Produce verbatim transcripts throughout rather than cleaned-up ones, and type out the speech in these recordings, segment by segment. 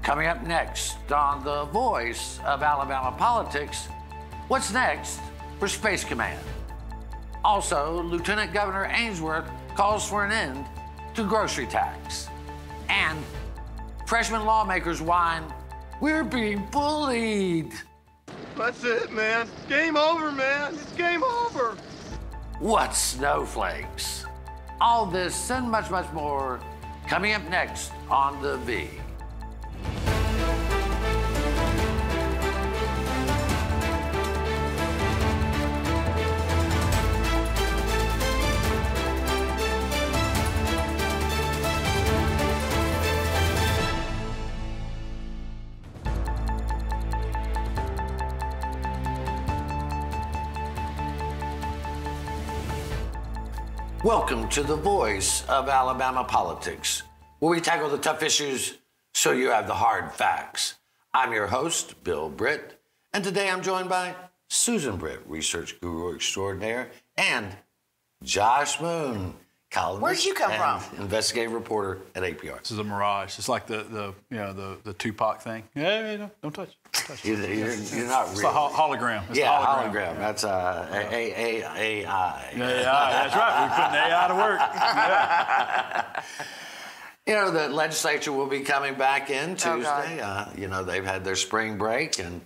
Coming up next on The Voice of Alabama Politics, what's next for Space Command? Also, Lieutenant Governor Ainsworth calls for an end to grocery tax. And freshman lawmakers whine, we're being bullied. That's it, man. Game over, man. It's game over. What snowflakes? All this and much, much more coming up next on The V. Welcome to The Voice of Alabama Politics, where we tackle the tough issues so you have the hard facts. I'm your host, Bill Britt, and today I'm joined by Susan Britt, research guru extraordinaire, and Josh Moon, columnist Where'd you come and from? investigative reporter at A P R. This is a mirage. It's like the, the you know the, the Tupac thing. Yeah, yeah, no, don't touch. Don't touch. You're, you're, you're not It's real. a ho- hologram. It's yeah, a hologram. hologram. That's uh, A A A I. Yeah, yeah, that's right. We're putting A I to work. Yeah. You know, the legislature will be coming back in Oh, Tuesday. uh, you know, they've had their spring break, and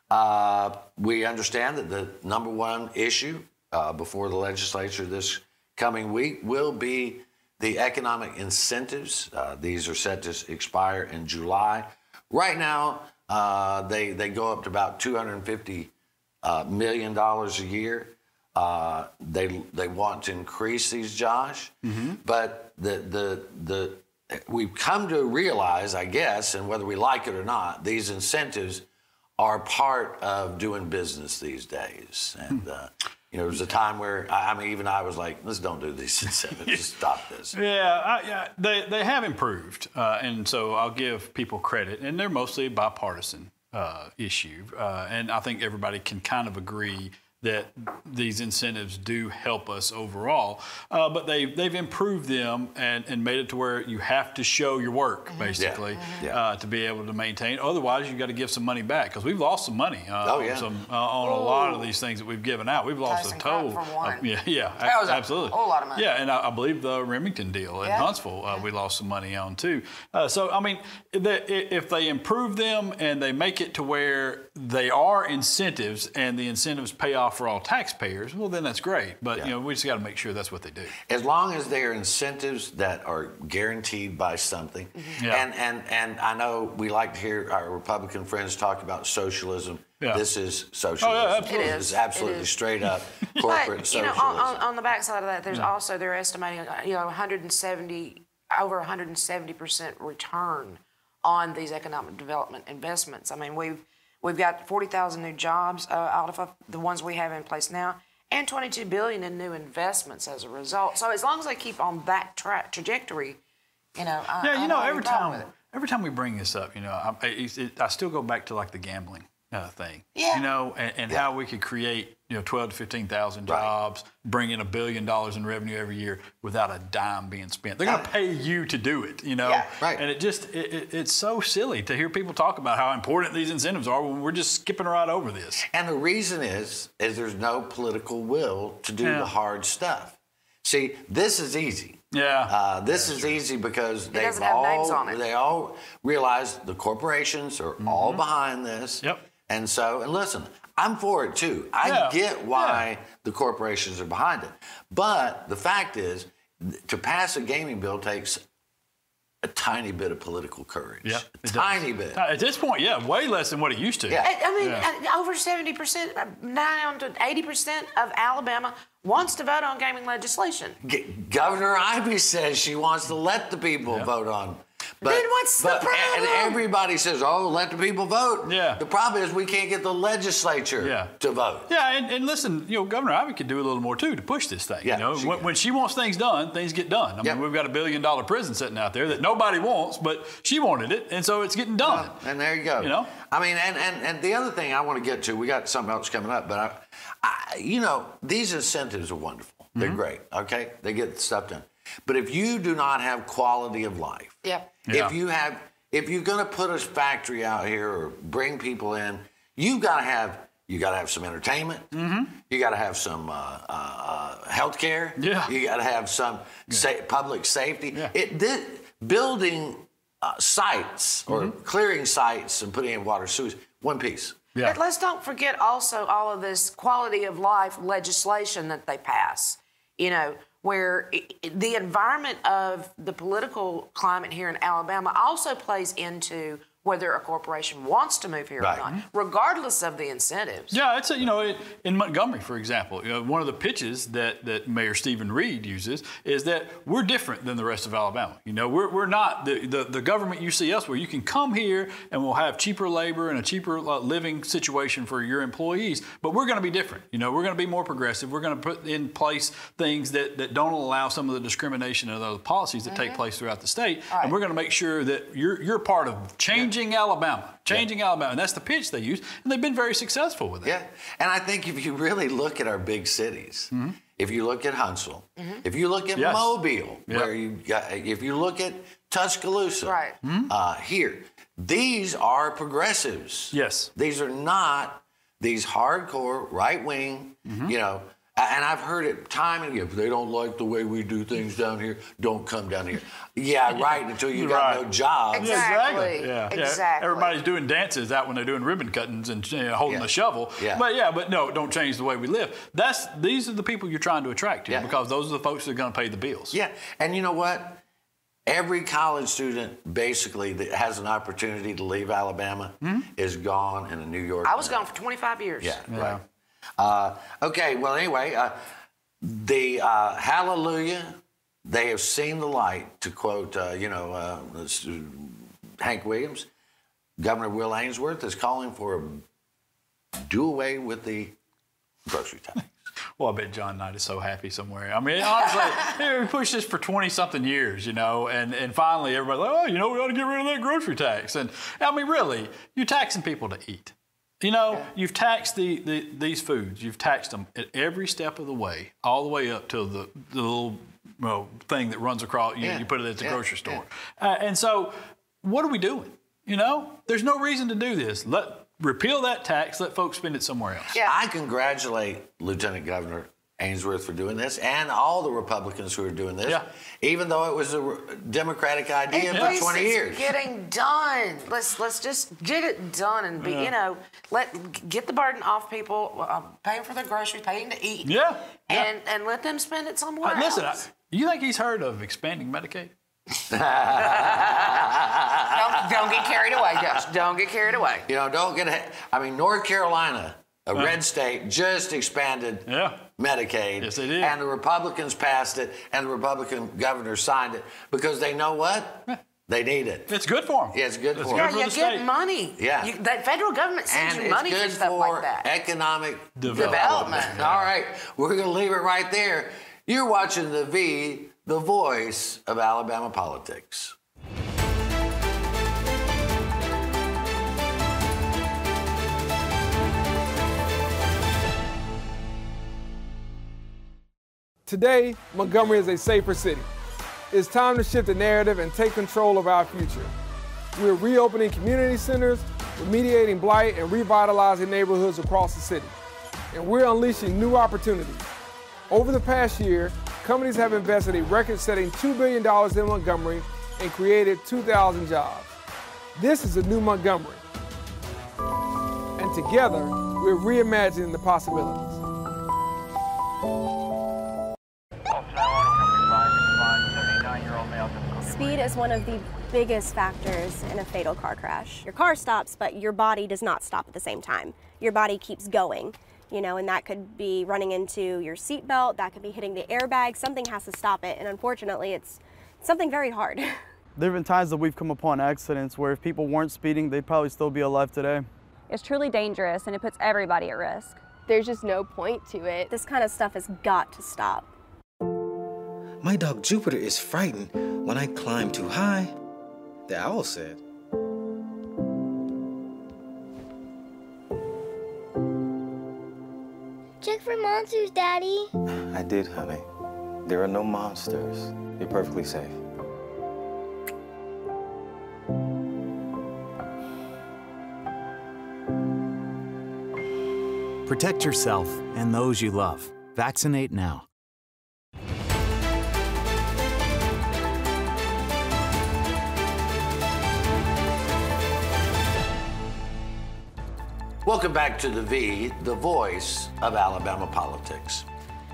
uh, we understand that the number one issue uh, before the legislature this coming week will be the economic incentives. Uh, these are set to expire in July. Right now, uh, they they go up to about two hundred fifty uh, million dollars a year. Uh, they they want to increase these, Josh, mm-hmm. but the the the we've come to realize, I guess, and whether we like it or not, these incentives are part of doing business these days. And uh, you know, there was a time where I, I mean, even I was like, let's don't do these incentives. Just stop this. Yeah, I, yeah, they they have improved, uh, and so I'll give people credit, and they're mostly a bipartisan uh, issue, uh, and I think everybody can kind of agree that these incentives do help us overall, uh, but they, they've improved them and, and made it to where you have to show your work, mm-hmm. basically, yeah. Yeah. Uh, to be able to maintain. Otherwise, you've got to give some money back, because we've lost some money uh, oh, on, yeah. some, uh, on a lot of these things that we've given out. We've lost Tyson a total. Crump for one. Uh, yeah, yeah, That was a absolutely. whole lot of money. Yeah, and I, I believe the Remington deal in Yeah. Huntsville, uh, we lost some money on too. Uh, so, I mean, the, if they improve them and they make it to where they are incentives and the incentives pay off for all taxpayers, well, then that's great. But, yeah. you know, we just got to make sure that's what they do. As long as they are incentives that are guaranteed by something. Mm-hmm. Yeah. And, and, and I know we like to hear our Republican friends talk about socialism. Yeah. This is socialism. Oh, yeah, absolutely. It It's is. absolutely It is. straight up corporate But, you know, socialism. on, on, on the backside of that, there's also, they're estimating, uh, you know, one hundred seventy, over one hundred seventy percent return on these economic development investments. I mean, we've we've got forty thousand new jobs uh, out of the ones we have in place now, and twenty-two billion dollars in new investments as a result. So as long as they keep on that tra- trajectory, you know, I, Yeah, you I know, have every no problem with time, it. every time we bring this up, you know, I, it, it, I still go back to like the gambling uh, thing. Yeah. You know, and, and Yeah. how we could create, you know, twelve to fifteen thousand Right. jobs, bring in a billion dollars in revenue every year without a dime being spent. They're going to pay you to do it, you know. Yeah. Right. And it just, it, it, it's so silly to hear people talk about how important these incentives are when we're just skipping right over this. And the reason is, is there's no political will to do Yeah. the hard stuff. See, this is easy. Yeah. Uh, this is easy because they doesn't have all names on it. they all realize the corporations are all behind this. Yep. And so, and listen, I'm for it too. I Yeah. get why Yeah. the corporations are behind it. But the fact is, th- to pass a gaming bill takes a tiny bit of political courage. Yeah, A it does. tiny bit. At this point, yeah, way less than what it used to. Yeah. I, I mean, Yeah. uh, over seventy percent, nine to eighty percent of Alabama wants to vote on gaming legislation. G- Governor Ivey says she wants to let the people Yeah. vote on. But, Then what's the but- problem? And everybody says, "Oh, let the people vote." Yeah. The problem is we can't get the legislature Yeah. to vote. Yeah, and, and listen, you know, Governor Ivey could do a little more too to push this thing. Yeah, you know, she when, can. when she wants things done, things get done. I Yep. mean, we've got a billion dollar prison sitting out there that nobody wants, but she wanted it, and so it's getting done. And there you go. You know? I mean, and, and, and the other thing I want to get to, we got something else coming up, but I, I, you know, these incentives are wonderful. They're Mm-hmm. great. Okay, they get stuff done. But if you do not have quality of life, Yeah. Yeah. if you have if you're going to put a factory out here or bring people in, you got to have you got to have some entertainment. Mm-hmm. You got to have some uh, uh, health care. Yeah. You got to have some sa- public safety. Yeah. It did, building uh, sites or Mm-hmm. clearing sites and putting in water sewage, one piece. Yeah. But let's don't forget also all of this quality of life legislation that they pass, you know, where it, the environment of the political climate here in Alabama also plays into whether a corporation wants to move here Right. or not, regardless of the incentives. Yeah, it's a, you know, it, in Montgomery, for example, you know, one of the pitches that, that Mayor Stephen Reed uses is that we're different than the rest of Alabama. You know, we're, we're not the, the, the government you see us where you can come here and we'll have cheaper labor and a cheaper uh, living situation for your employees, but we're going to be different. You know, we're going to be more progressive. We're going to put in place things that, that don't allow some of the discrimination and other policies that mm-hmm. take place throughout the state. Right. And we're going to make sure that you're, you're part of changing Changing Alabama, changing yeah. Alabama, and that's the pitch they use, and they've been very successful with it. Yeah, and I think if you really look at our big cities, mm-hmm. if you look at Huntsville, mm-hmm. if you look at yes. Mobile, yeah. where you got, if you look at Tuscaloosa, right. mm-hmm. uh, here, these are progressives. Yes, these are not these hardcore right wing, mm-hmm. you know. And I've heard it time and again. If they don't like the way we do things down here, don't come down here. Yeah, right. Until you got right. no job. Exactly. Yeah, exactly. Yeah. Everybody's doing dances out when they're doing ribbon cuttings and you know, holding yeah. the shovel. Yeah. But yeah, but no, don't change the way we live. That's these are the people you're trying to attract here yeah. because those are the folks that are going to pay the bills. Yeah, and you know what? Every college student basically that has an opportunity to leave Alabama mm-hmm. is gone in a New York. I was now. gone for twenty-five years. Yeah, yeah. right. Uh, okay, well, anyway, uh, the uh, Hallelujah, they have seen the light, to quote, uh, you know, uh, Hank Williams. Governor Will Ainsworth is calling for a do away with the grocery tax. Well, I bet John Knight is so happy somewhere. I mean, honestly, we pushed this for twenty-something years, you know, and, and finally everybody's like, oh, you know, we ought to get rid of that grocery tax. And, I mean, really, you're taxing people to eat. You know, yeah. you've taxed the, the these foods. You've taxed them at every step of the way, all the way up to the, the little well, thing that runs across. You, yeah. know, you put it at the yeah. grocery store. Yeah. Uh, and so, what are we doing? You know, there's no reason to do this. Let repeal that tax. Let folks spend it somewhere else. Yeah. I congratulate Lieutenant Governor Ainsworth for doing this, and all the Republicans who are doing this, yeah. even though it was a Democratic idea At for least twenty it's years. Getting done. Let's let's just get it done and be, yeah. you know, let get the burden off people, uh, paying for their groceries, paying to eat. Yeah. And yeah. and let them spend it somewhere uh, listen, else. Listen, you think he's heard of expanding Medicaid? don't, don't get carried away, Josh. Don't get carried away. You know, don't get ahead. I mean, North Carolina, a yeah. red state, just expanded yeah. Medicaid. Yes, they did. And the Republicans passed it, and the Republican governor signed it because they know what? Yeah. They need it. It's good for them. Yeah, it's good it's for good them. Yeah, for you the get state. money. Yeah. You, that federal government sends And you money it's good for stuff for like that. economic Development. development. Yeah. All right, we're going to leave it right there. You're watching The V, the voice of Alabama politics. Today, Montgomery is a safer city. It's time to shift the narrative and take control of our future. We're reopening community centers, remediating blight, and revitalizing neighborhoods across the city. And we're unleashing new opportunities. Over the past year, companies have invested a record-setting two billion dollars in Montgomery and created two thousand jobs. This is a new Montgomery. And together, we're reimagining the possibilities. Speed is one of the biggest factors in a fatal car crash. Your car stops, but your body does not stop at the same time. Your body keeps going, you know, and that could be running into your seatbelt, that could be hitting the airbag. Something has to stop it, and unfortunately, it's something very hard. There have been times that we've come upon accidents where if people weren't speeding, they'd probably still be alive today. It's truly dangerous, and it puts everybody at risk. There's just no point to it. This kind of stuff has got to stop. My dog Jupiter is frightened when I climb too high, the owl said. Check for monsters, Daddy. I did, honey. There are no monsters. You're perfectly safe. Protect yourself and those you love. Vaccinate now. Welcome back to The V, the voice of Alabama politics.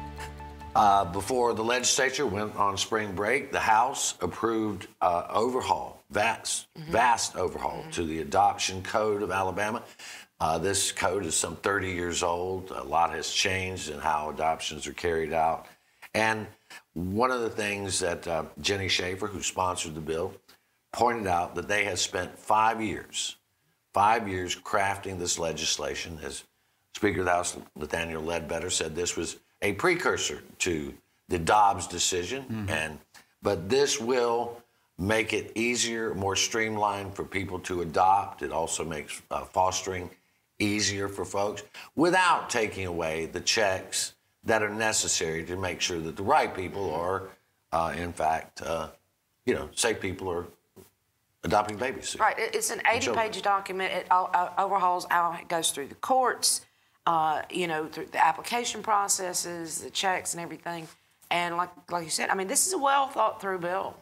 Uh, before the legislature went on spring break, the House approved uh, overhaul, vast, mm-hmm. vast overhaul mm-hmm. to the adoption code of Alabama. Uh, this code is some thirty years old. A lot has changed in how adoptions are carried out. And one of the things that uh, Jenny Schaefer, who sponsored the bill, pointed out that they had spent five years, five years crafting this legislation. As Speaker of the House, Nathaniel Ledbetter, said this was a precursor to the Dobbs decision, mm-hmm. and but this will make it easier, more streamlined for people to adopt. It also makes uh, fostering easier for folks without taking away the checks that are necessary to make sure that the right people are, uh, in fact, uh, you know, safe people are adopting babies. Right. It's an eighty-page document. It all, uh, overhauls how it goes through the courts. Uh, you know, through the application processes, the checks and everything. And like like you said, I mean, this is a well thought through bill.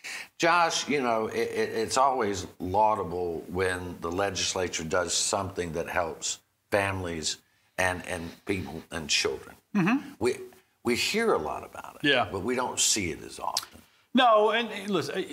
Josh, you know, it, it, it's always laudable when the legislature does something that helps families and, and people and children. Mm-hmm. We we hear a lot about it, yeah, but we don't see it as often. No, and, and listen,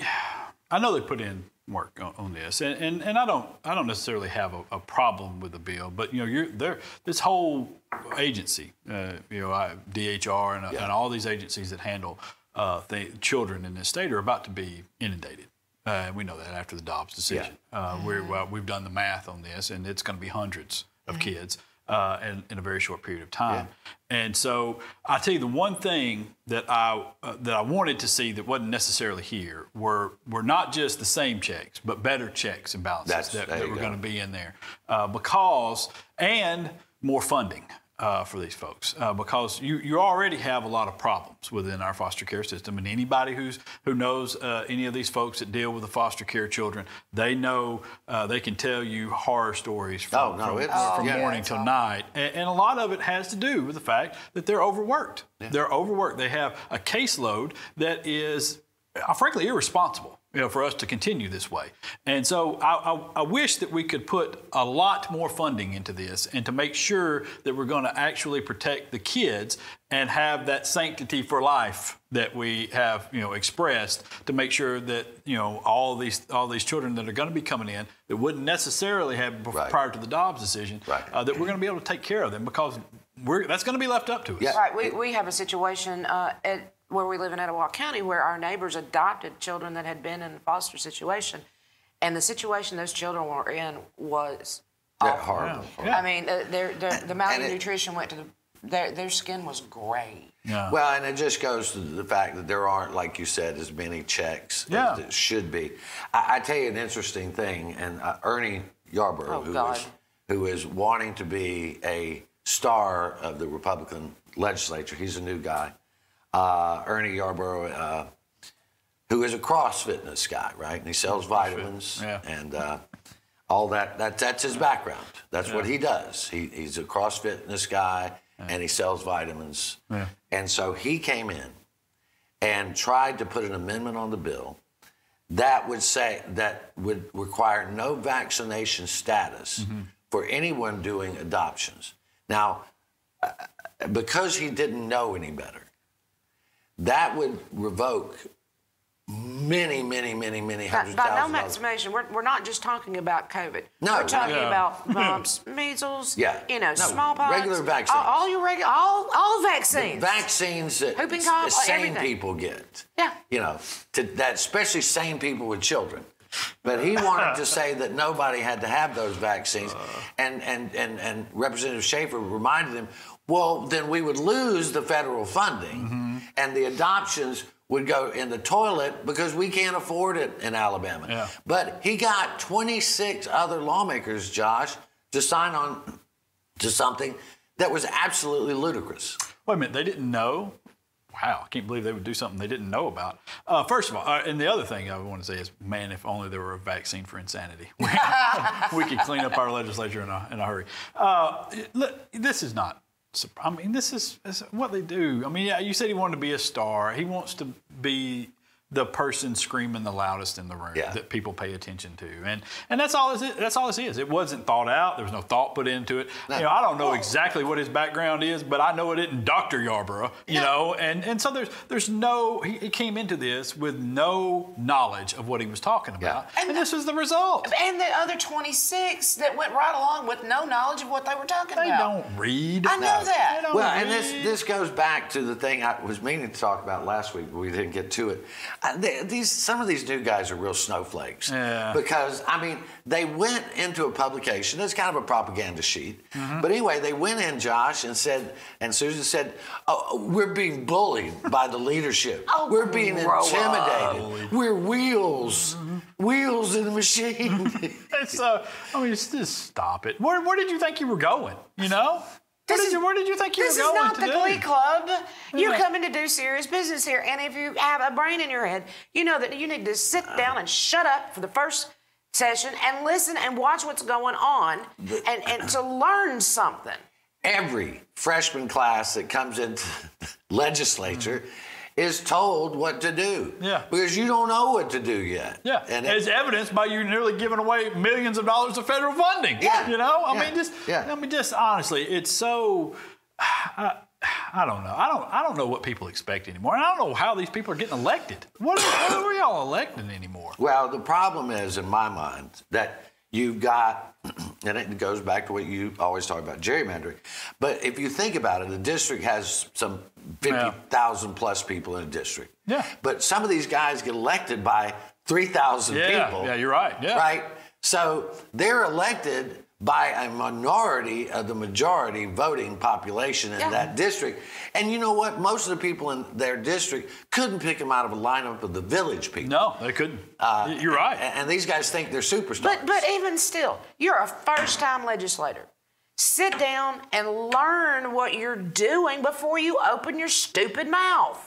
I know they put in work on, on this, and, and and I don't I don't necessarily have a, a problem with the bill, but you know, you're there. This whole agency, uh, you know, I, D H R and, yeah. and all these agencies that handle uh, the children in this state are about to be inundated. Uh, we know that after the Dobbs decision. Yeah. Uh, we're, well, we've done the math on this, and it's going to be hundreds of mm-hmm. kids uh, in, in a very short period of time. Yeah. And so I tell you, the one thing that I uh, that I wanted to see that wasn't necessarily here were were not just the same checks, but better checks and balances That's, that, that were go. going to be in there, uh, because and more funding. Uh, for these folks, uh, because you, you already have a lot of problems within our foster care system, and anybody who's who knows uh, any of these folks that deal with the foster care children, they know uh, they can tell you horror stories from, oh, no, from, it's, from yeah, morning till night, and, and a lot of it has to do with the fact that they're overworked. Yeah. They're overworked. They have a caseload that is, uh, frankly, irresponsible. You know, for us to continue this way. And so I, I, I wish that we could put a lot more funding into this and to make sure that we're going to actually protect the kids and have that sanctity for life that we have, you know, expressed, to make sure that, you know, all these all these children that are going to be coming in that wouldn't necessarily have right. prior to the Dobbs decision, right. uh, that we're going to be able to take care of them, because we're that's going to be left up to us. Yeah. Right. We, we have a situation uh, at where we live in Etowah County, where our neighbors adopted children that had been in a foster situation, and the situation those children were in was yeah, awful. horrible. Yeah. I mean, uh, their, their, the malnutrition went to the, their, their skin was gray. Yeah. Well, and it just goes to the fact that there aren't, like you said, as many checks yeah. as there should be. I, I tell you an interesting thing, and uh, Ernie Yarborough, oh, who God. is who is wanting to be a star of the Republican legislature, he's a new guy. Uh, Ernie Yarborough, uh, who is a cross fitness guy, right? And he sells vitamins yeah. and uh, all that, that. That's his background. That's yeah. what he does. He, he's a cross fitness guy, yeah. and he sells vitamins. Yeah. And so he came in and tried to put an amendment on the bill that would say that would require no vaccination status mm-hmm. for anyone doing adoptions. Now, uh, because he didn't know any better, that would revoke many, many, many, many hundreds By, of by thousands. no vaccination, we're, we're not just talking about COVID. No, we're talking yeah. about mumps, measles, yeah. you know, no, smallpox, regular vaccines, all, all your regular, all all vaccines, the vaccines that whooping cough, sane everything. people get. Yeah, you know, to, that especially sane people with children. But he wanted to say that nobody had to have those vaccines, uh. and, and and and Representative Schaefer reminded him, well, then we would lose the federal funding, mm-hmm. and the adoptions would go in the toilet because we can't afford it in Alabama. Yeah. But he got twenty-six other lawmakers, Josh, to sign on to something that was absolutely ludicrous. Wait a minute, they didn't know wow, I can't believe they would do something they didn't know about. Uh, first of all, uh, and the other thing I want to say is, man, if only there were a vaccine for insanity. We could clean up our legislature in a, in a hurry. Uh, look, this is not, I mean, this is, this is what they do. I mean, yeah, you said he wanted to be a star. He wants to be the person screaming the loudest in the room yeah. that people pay attention to, and and that's all. This, that's all this is. It wasn't thought out. There was no thought put into it. No. You know, I don't know exactly what his background is, but I know it isn't Doctor Yarborough. You yeah. know, and and so there's there's no. He, he came into this with no knowledge of what he was talking about, yeah. and, and the, this was the result. And the other twenty-six that went right along with no knowledge of what they were talking they about. They don't read. I know no. that. Well, read. and this this goes back to the thing I was meaning to talk about last week, but we didn't get to it. Uh, they, these some of these new guys are real snowflakes yeah. because I mean they went into a publication. It's kind of a propaganda sheet, mm-hmm. but anyway, they went in, Josh, and said, and Susan said, oh, "We're being bullied by the leadership. Oh, we're being intimidated. up. We're wheels, mm-hmm. wheels in the machine." So uh, I mean, just, just stop it. Where, where did you think you were going? You know. Where did, you, where did you think you were going This is not the today? Glee Club. You're Yeah. coming to do serious business here. And if you have a brain in your head, you know that you need to sit down and shut up for the first session and listen and watch what's going on and, and to learn something. Every freshman class that comes into the legislature mm-hmm. is told what to do. Yeah. Because you don't know what to do yet. Yeah. And as it, evidenced by you nearly giving away millions of dollars of federal funding. Yeah. You know? I yeah. mean, just yeah. I mean, just honestly, it's so I, I don't know. I don't I don't know what people expect anymore. And I don't know how these people are getting elected. What are, what are y'all electing anymore? Well, the problem is, in my mind, that you've got, and it goes back to what you always talk about, gerrymandering. But if you think about it, the district has some fifty thousand yeah. plus people in a district. Yeah. But some of these guys get elected by three thousand yeah. people. Yeah, you're right. Yeah. Right? So they're elected by a minority of the majority voting population in yeah. that district. And you know what? Most of the people in their district couldn't pick them out of a lineup of the village people. No, they couldn't. Uh, you're right. And, and these guys think they're superstars. But, but even still, you're a first-time legislator. Sit down and learn what you're doing before you open your stupid mouth.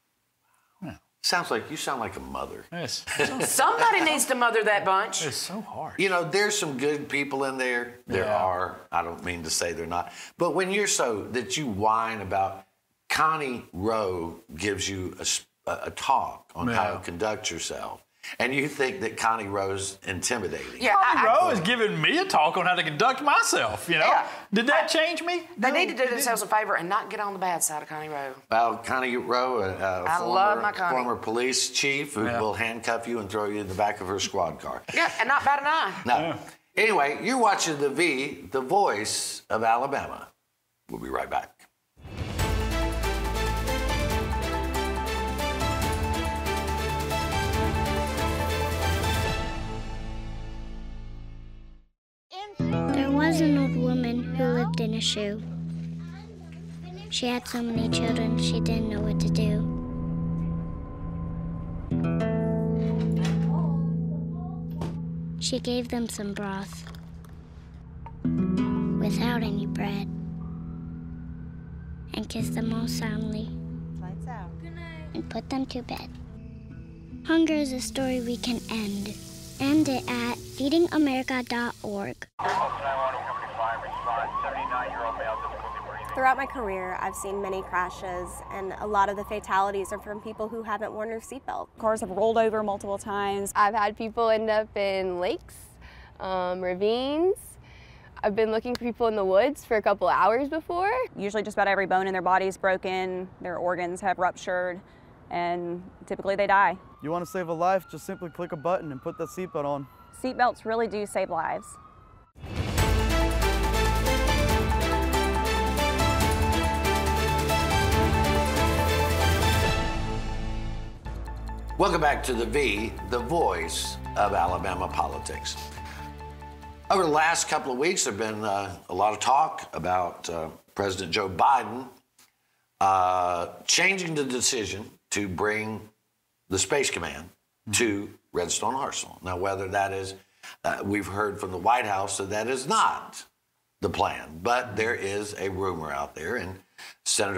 Sounds like you sound like a mother. Yes. Somebody needs to mother that bunch. It's so hard. You know, there's some good people in there. There yeah. are. I don't mean to say they're not. But when you're so that you whine about, Connie Rowe gives you a, a talk on yeah. how to conduct yourself. And you think that Connie Rowe's intimidating. Yeah, Connie Rowe is giving me a talk on how to conduct myself, you know? Yeah. Did that change me? They no, need to do themselves a favor and not get on the bad side of Connie Rowe. Well, Connie Rowe, a, a I former, love my Connie. former police chief who yeah. will handcuff you and throw you in the back of her squad car. Yeah, and not bat an eye. No. Yeah. Anyway, you're watching The V, the voice of Alabama. We'll be right back. There was an old woman who lived in a shoe. She had so many children, she didn't know what to do. She gave them some broth without any bread and kissed them all soundly and put them to bed. Hunger is a story we can end. End it at feeding america dot org. Throughout my career, I've seen many crashes, and a lot of the fatalities are from people who haven't worn their seatbelt. Cars have rolled over multiple times. I've had people end up in lakes, um, ravines. I've been looking for people in the woods for a couple hours before. Usually just about every bone in their body is broken, their organs have ruptured, and typically they die. You want to save a life, just simply click a button and put that seatbelt on. Seatbelts really do save lives. Welcome back to The V, the voice of Alabama politics. Over the last couple of weeks, there have been uh, a lot of talk about uh, President Joe Biden uh, changing the decision to bring the Space Command mm-hmm. to Redstone Arsenal. Now, whether that is, uh, we've heard from the White House that that is not the plan, but there is a rumor out there, and Senator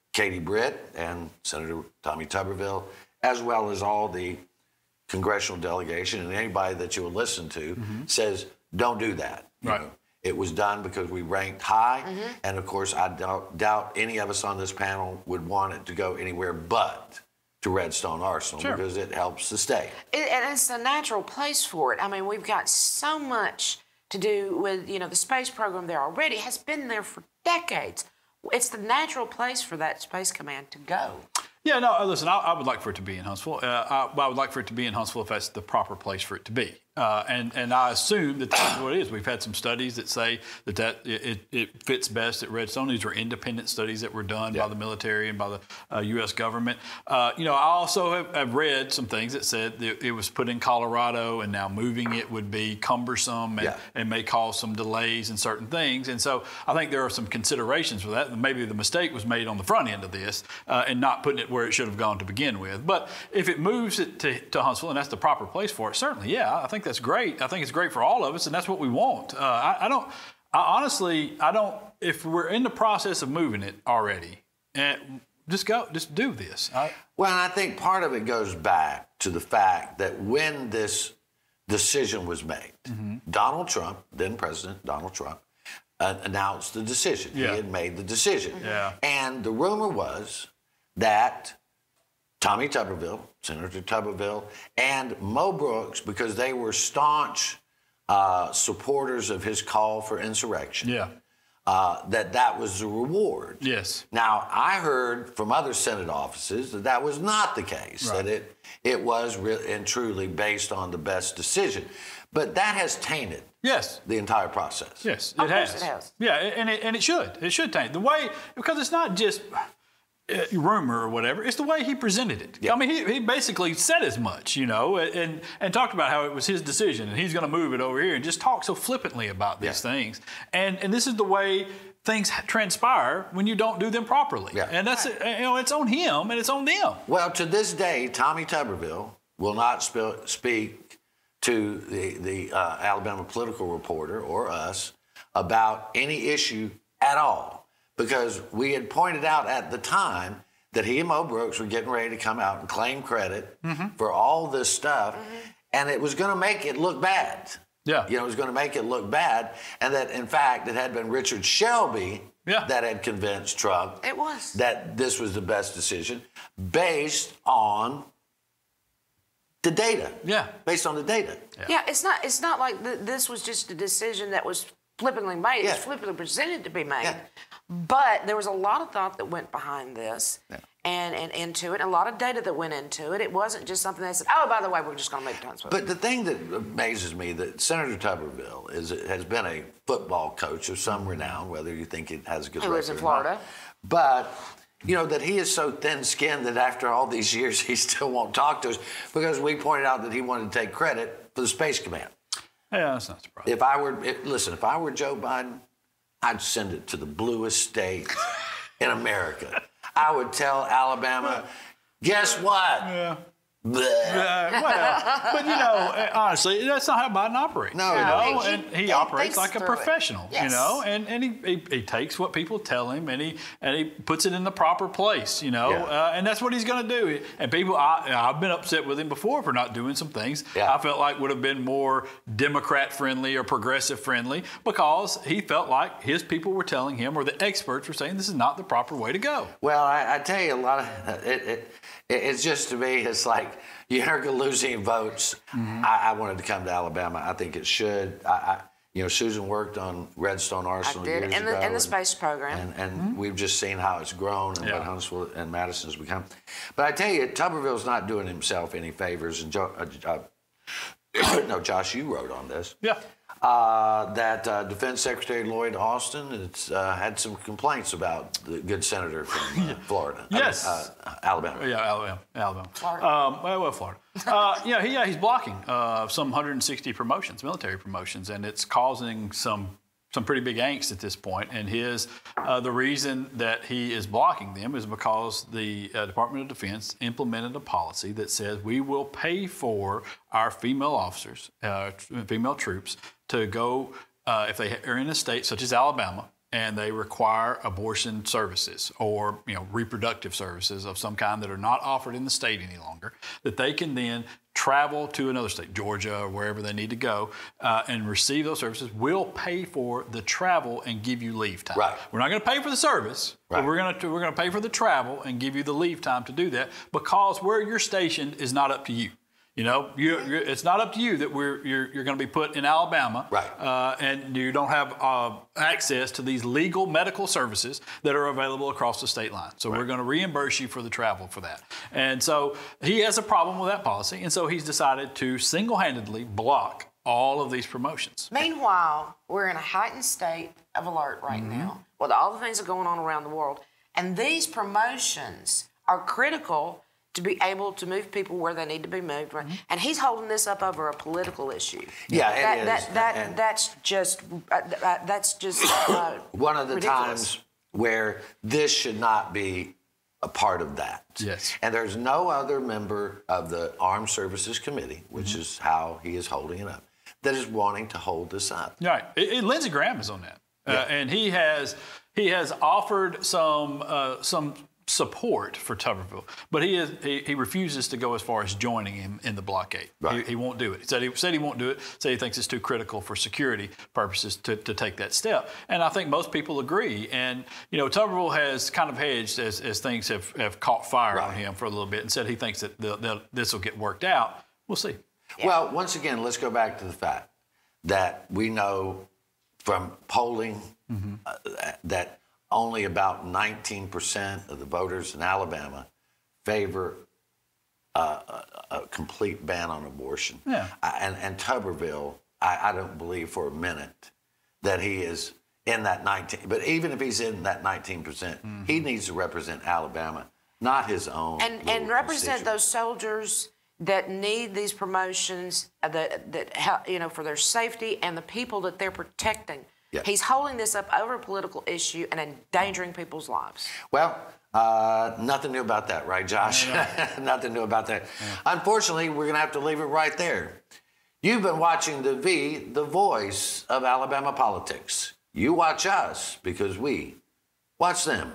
Katie Britt and Senator Tommy Tuberville, as well as all the congressional delegation and anybody that you will listen to, mm-hmm. says, don't do that. You right. know, it was done because we ranked high. Mm-hmm. And of course, I doubt, doubt any of us on this panel would want it to go anywhere but to Redstone Arsenal, sure. because it helps the state. It, and it's a natural place for it. I mean, we've got so much to do with, you know, the space program there already. It has been there for decades. It's the natural place for that Space Command to go. Yeah, no, listen, I, I would like for it to be in Huntsville. Uh, I, I would like for it to be in Huntsville if that's the proper place for it to be. Uh, and, and I assume that that's what it is. We've had some studies that say that, that it, it fits best at Redstone. These are independent studies that were done yeah. by the military and by the uh, U S government. Uh, you know, I also have, have read some things that said that it was put in Colorado and now moving it would be cumbersome and, yeah. and may cause some delays in certain things. And so I think there are some considerations for that. Maybe the mistake was made on the front end of this uh, and not putting it where it should have gone to begin with. But if it moves it to, to Huntsville and that's the proper place for it, certainly, yeah, I think that's great. I think it's great for all of us, and that's what we want. Uh, I, I don't, I honestly, I don't, if we're in the process of moving it already, and just go, just do this. I, well, and I think part of it goes back to the fact that when this decision was made, mm-hmm. Donald Trump, then President Donald Trump, uh, announced the decision. Yeah. He had made the decision. Yeah. And the rumor was that Tommy Tuberville, Senator Tuberville, and Mo Brooks, because they were staunch uh, supporters of his call for insurrection, yeah. uh, that that was the reward. Yes. Now, I heard from other Senate offices that that was not the case, right. that it, it was really and truly based on the best decision. But that has tainted yes. the entire process. Yes, it it has. has. it has. Yeah, and it, and it should. It should taint. The way, because it's not just rumor or whatever, it's the way he presented it. Yeah. I mean, he, he basically said as much, you know, and, and talked about how it was his decision and he's going to move it over here and just talk so flippantly about these yeah. things. And and this is the way things transpire when you don't do them properly. Yeah. And that's, right. you know, it's on him and it's on them. Well, to this day, Tommy Tuberville will not sp- speak to the, the uh, Alabama Political Reporter or us about any issue at all. Because we had pointed out at the time that he and Mo Brooks were getting ready to come out and claim credit mm-hmm. for all this stuff, mm-hmm. and it was going to make it look bad. Yeah, you know, it was going to make it look bad, and that in fact it had been Richard Shelby yeah. that had convinced Trump it was that this was the best decision based on the data. Yeah, based on the data. Yeah, yeah it's not. It's not like th- this was just a decision that was flippantly made. Yeah. It was flippantly presented to be made. Yeah. But there was a lot of thought that went behind this yeah. and, and into it, a lot of data that went into it. It wasn't just something that said, oh, by the way, we're just going to make tons of it. But the thing that amazes me that Senator Tuberville is has been a football coach of some renown, whether you think it has a good he record lives in Florida. But, you know, that he is so thin-skinned that after all these years he still won't talk to us because we pointed out that he wanted to take credit for the Space Command. Yeah, that's not surprising. If I were, if, listen, if I were Joe Biden, I'd send it to the bluest state in America. I would tell Alabama, guess what? Yeah. Yeah, well, but you know, honestly, that's not how Biden operates. No, you know, he, and he, he operates like a professional. Yes. You know, and and he, he he takes what people tell him and he and he puts it in the proper place. You know, yeah. uh, and that's what he's going to do. And people, I, I've been upset with him before for not doing some things yeah. I felt like would have been more Democrat friendly or progressive friendly because he felt like his people were telling him or the experts were saying this is not the proper way to go. Well, I, I tell you, a lot of it, it, it's just to me, it's like. You're losing votes. Mm-hmm. I, I wanted to come to Alabama. I think it should. I, I, you know, Susan worked on Redstone Arsenal I did, years and the, ago. and the space program. And, and mm-hmm. we've just seen how it's grown and yeah. what Huntsville and Madison has become. But I tell you, Tuberville's not doing himself any favors. And jo- uh, uh, no, Josh, you wrote on this. Yeah. Uh, that uh, Defense Secretary Lloyd Austin has uh, had some complaints about the good senator from uh, Florida. Yes. I mean, uh, Alabama. Yeah, Alabama. Alabama. Florida. Um, well, well, Florida. uh, yeah, he, yeah, he's blocking uh, some one hundred sixty promotions, military promotions, and it's causing some some pretty big angst at this point. And his uh, the reason that he is blocking them is because the uh, Department of Defense implemented a policy that says we will pay for our female officers, uh, female troops, to go uh, if they are in a state such as Alabama and they require abortion services or, you know, reproductive services of some kind that are not offered in the state any longer, that they can then travel to another state, Georgia or wherever they need to go, uh, and receive those services. We'll pay for the travel and give you leave time. Right. We're not going to pay for the service, Right. but we're going to we're going to pay for the travel and give you the leave time to do that, because where you're stationed is not up to you. You know, you, you're, it's not up to you that we're you're, you're going to be put in Alabama, right. uh, and you don't have uh, access to these legal medical services that are available across the state line. So right. we're going to reimburse you for the travel for that. And so he has a problem with that policy, and so he's decided to single-handedly block all of these promotions. Meanwhile, we're in a heightened state of alert right mm-hmm. now with all the things that are going on around the world, and these promotions are critical to be able to move people where they need to be moved. Mm-hmm. And he's holding this up over a political issue. Yeah, that, it that, is. That, and that's just, uh, uh, that's just uh, one of the ridiculous. times where this should not be a part of that. Yes. And there's no other member of the Armed Services Committee, which mm-hmm. is how he is holding it up, that is wanting to hold this up. Right. It, it, Lindsey Graham is on that. Yeah. Uh, and he has he has offered some uh, some support for Tuberville, but he is he, he refuses to go as far as joining him in the blockade. Right. He, he won't do it. He said he said he won't do it. Said he thinks it's too critical for security purposes to, to take that step. And I think most people agree. And you know, Tuberville has kind of hedged as, as things have, have caught fire right. on him for a little bit, and said he thinks that the, the, this will get worked out. We'll see. Yeah. Well, once again, let's go back to the fact that we know from polling mm-hmm. uh, that only about nineteen percent of the voters in Alabama favor uh, a, a complete ban on abortion. Yeah. I, and, and Tuberville, I, I don't believe for a minute that he is in that nineteen. But even if he's in that nineteen percent, mm-hmm. he needs to represent Alabama, not his own. And, and represent those soldiers that need these promotions, uh, that, that help, you know, for their safety and the people that they're protecting. Yeah. He's holding this up over a political issue and endangering people's lives. Well, uh, nothing new about that, right, Josh? Nothing new about that. Yeah. Unfortunately, we're going to have to leave it right there. You've been watching The V, the voice of Alabama politics. You watch us because we watch them.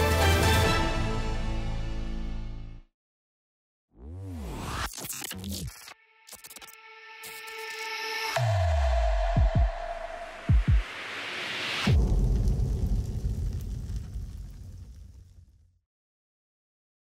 Yeah.